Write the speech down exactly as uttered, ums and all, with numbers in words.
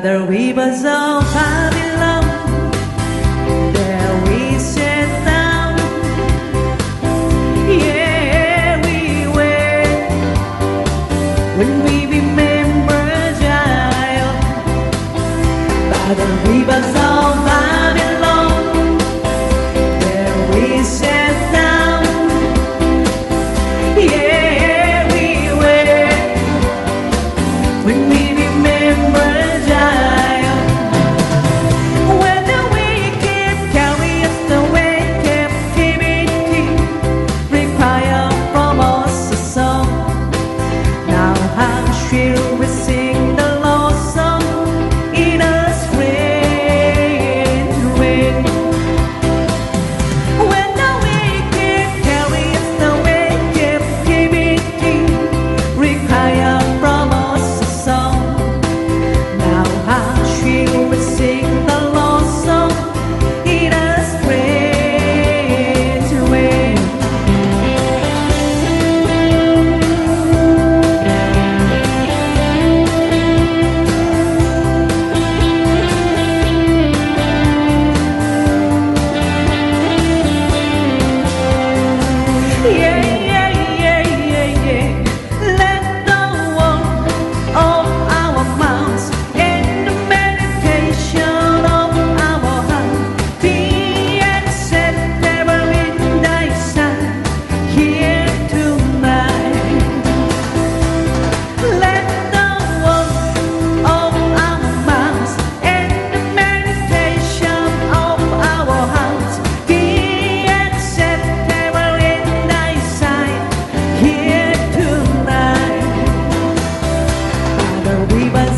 the rivers of Babylon. There we sat down, yeah, we wait when we remember Zion. By the rivers of Babylon, there we sat down, yeah, we wait when we remember Zion. When the wicked carry us away, captivity require from us a song. Now how shall we sing the lost song in a strange wind? When the wicked carry us away, captivity require from us a song. Now how shall we sing the lost song in a strange way? Yeah, yeah, yeah, yeah, yeah. Let the word of our mouths and the meditation of our heart be acceptable in thy sight here tonight. Let the word of our mouths and the meditation of our hearts be acceptable in thy sight here tonight. By the rivers